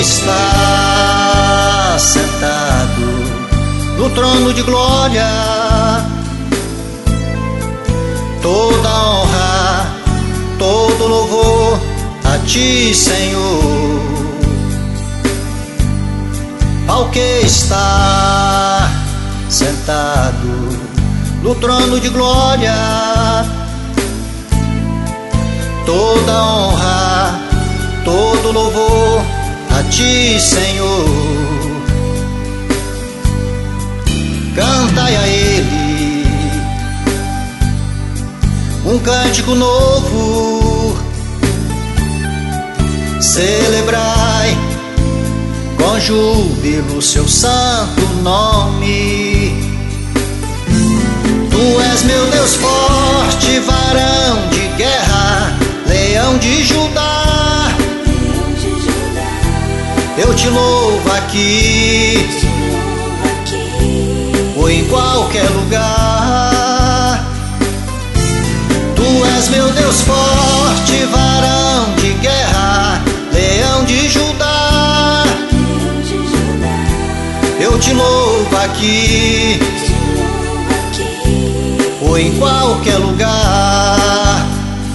está sentado no trono de glória. Toda honra, todo louvor a ti, Senhor. Ao que está sentado no trono de glória, toda honra, todo louvor a ti, Senhor. Cantai a Ele um cântico novo, celebrai com júbilo seu santo nome. Tu és meu Deus forte, varão de guerra, leão de Judá. Eu te louvo aqui, ou em qualquer lugar. Tu és meu Deus forte, varão de guerra, leão de Judá. Eu te louvo aqui, ou em qualquer lugar.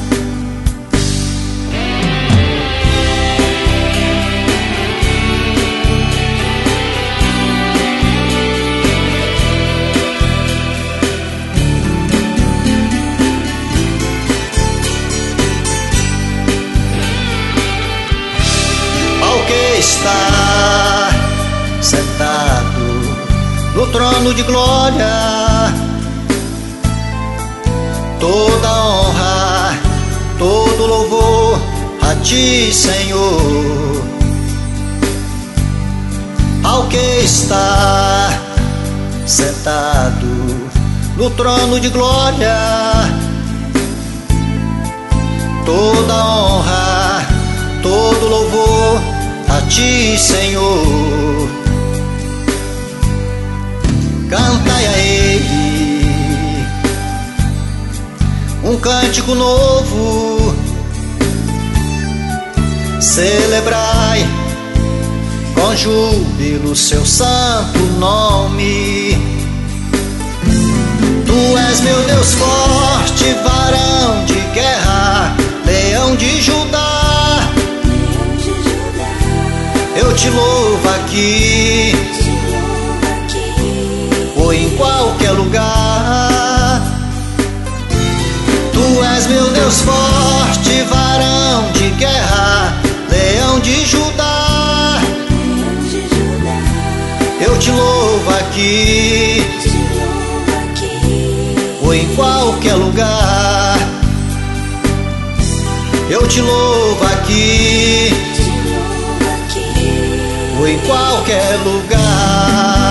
Ao que está sentado no trono de glória, toda honra, todo louvor a ti, Senhor. Ao que está sentado no trono de glória, toda honra, todo louvor a ti, Senhor. Cantai a Ele um cântico novo, celebrai com júbilo seu santo nome. Tu és meu Deus forte, varão de guerra, leão de Judá. Eu te louvo aqui, ou em qualquer lugar. Tu és meu Deus forte, varão de guerra, leão de Judá. Eu te louvo aqui, ou em qualquer lugar. Eu te louvo aqui, ou em qualquer lugar.